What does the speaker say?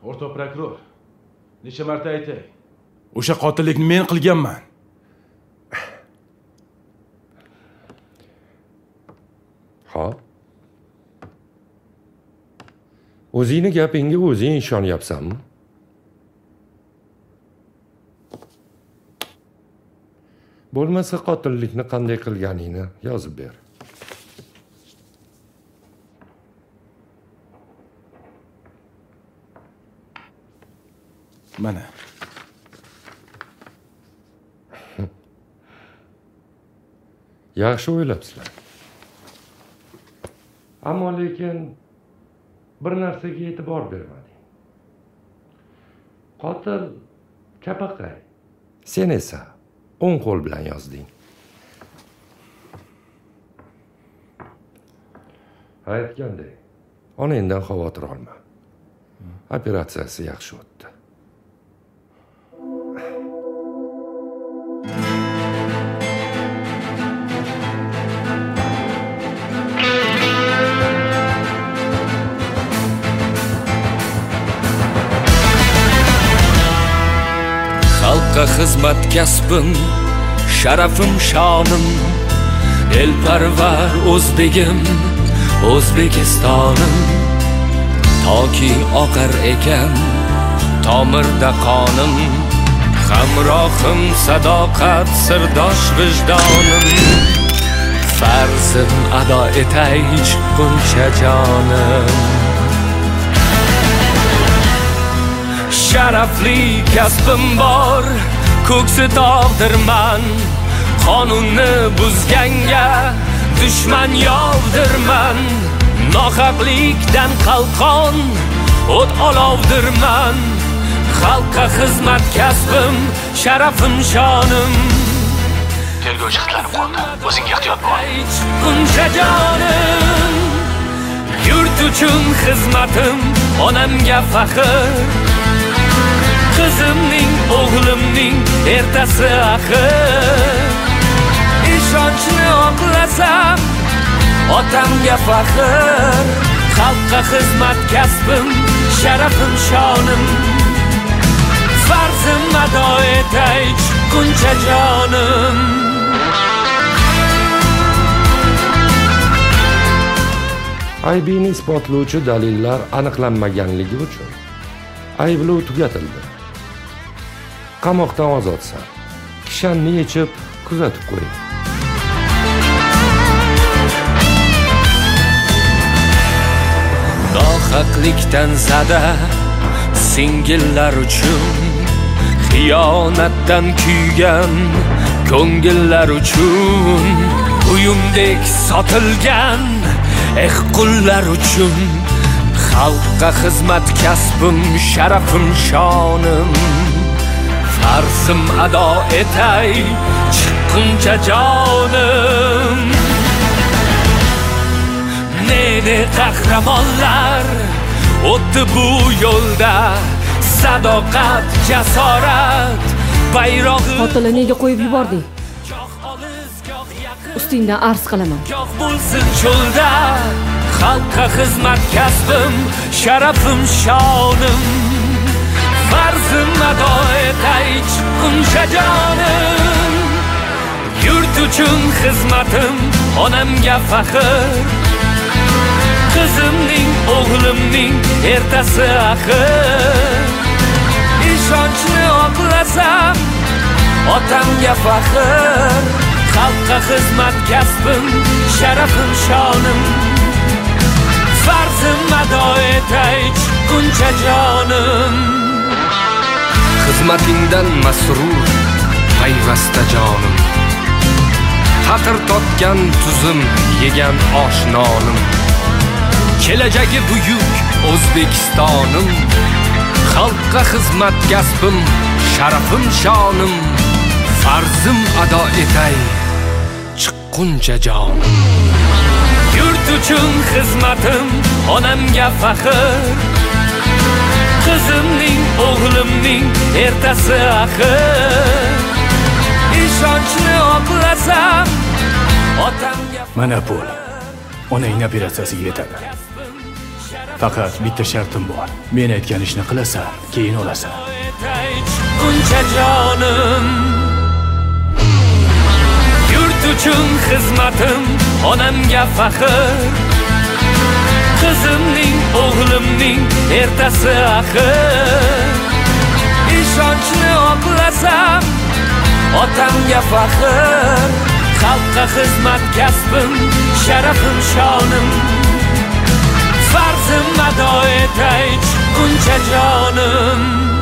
O'rta prokuror, necha marta aytay? O'sha qotillikni men qilganman. Xo'p. O'zingni gapingga o'zing ishonyapsanmi? Bo'lmasa qotillikni qanday qilganingni yozib ber. Mana. Yaxshi o'ylabsizlar. Ammo lekin bir narsaga e'tibor bermading. Qotil Chapaqay. Sen esa o'ng qo'l bilan yozding. Aytgandek, onangdan xavotir olma. Operatsiyasi yaxshi o'tdi. Xalqqa xizmat kasbim, sharafim shonim, elparvar o'zbegim, O'zbekistonim. Toki oqar ekan tomirda qonim, hamrohim sadoqat sirdosh vijdonim. Farzim ado etay chiqquncha jonim. Sharafli kasbim bor, ko'ksi tog'dirman. Qonunni buzganga dushman yovdirman. Nohaqlikdan qalqon o't olovdirman. Xalqqa xizmat kasbim, sharafim shonim. Tergovchi qizlanib qoldi. O'zingga ehtiyot bo'l. Chiqquncha jonim. Yurt uchun xizmatim, onamga faxr. Qizimning, o'g'limning ertasi axir. Ishonchni oqlasam, otamga faxr. Xalqqa xizmat kasbim, sharafim shonim. Farzim ado etay chiqquncha jonim. Aybini isbotlovchi dalillar aniqlanmaganligi uchun ayblov tugatildi. Qamoqdan ozodsan. Kishanni yechib kuzatib qo'ying. Nohaqlikdan zada singillar uchun, xiyonatdan kuygan ko'ngillar uchun, uyumdek sotilgan qullar uchun. Xalqqa xizmat kasbim, sharafim shonim. Farzim ado etay chiqquncha jonim. Ne qahramonlar o'tdi bu yo'lda, sadoqat, jasorat bayrog'i. Qotilni nega qo'yib yubording? Ustingdan arz qilaman. Goh bo'lsin cho'lda, xalqqa xizmat kasbim, sharafim shonim. Farzim ado etay chiqquncha jonim. Yurt uchun xizmatim, onamga faxr. Qizimning, o'g'limning ertasi axir. Ishonchni oqlasam, otamga faxr. Xalqqa xizmat kasbim, sharafim shonim. Farzim ado etay chiqquncha jonim. Xizmatingdan masrur payvasta jonim. Xatir totgan tuzim, yegan oshnonim. Kelajagi buyuk O'zbekistonim. Xalqqa xizmat kasbim, sharafim shonim. Farzim ado etay chiqquncha jonim. Yurt uchun xizmatim, onamga faxr. Qizimning, o'g'limning ertasi axir. Ishonchni oqlasam, otamga mana pul onangni operatsiyasiga yetadi. Faqat bitta shartim bor. Men aytgan ishni qilasan, keyin olasan. Chiqquncha jonim yurt uchun xizmatim onamga faxr qizimning o'g'limning ertasi axir ishonchni oqlasam otamga faxr xalqqa xizmat kasbim sharafim shonim farzim ado etay chiqquncha jonim